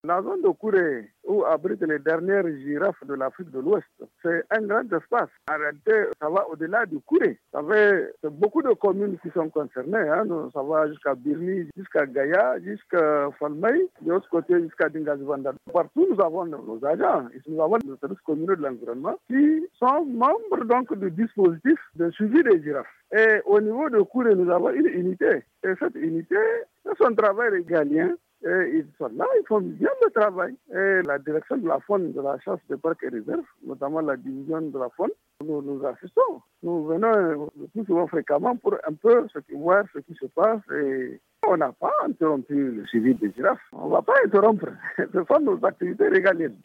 La zone de Kouré, où abrite les dernières girafes de l'Afrique de l'Ouest, c'est un grand espace. En réalité, ça va au-delà du Kouré. C'est beaucoup de communes qui sont concernées. Ça va jusqu'à Birni, jusqu'à Gaïa, jusqu'à Falmey, de l'autre côté jusqu'à Dingazivanda. Partout, nous avons nos agents. Nous avons nos services communaux de l'environnement qui sont membres donc du dispositif de suivi des girafes. Et au niveau de Kouré, nous avons une unité. Et cette unité, c'est son travail régalien. Et ils sont là, ils font bien le travail. Et la direction de la faune, de la chasse des parcs et réserves, notamment la division de la faune, nous assistons. Nous venons plus souvent fréquemment pour un peu voir ce qui se passe. Et on n'a pas interrompu le suivi des girafes. On ne va pas interrompre. Ce sont nos activités régaliennes.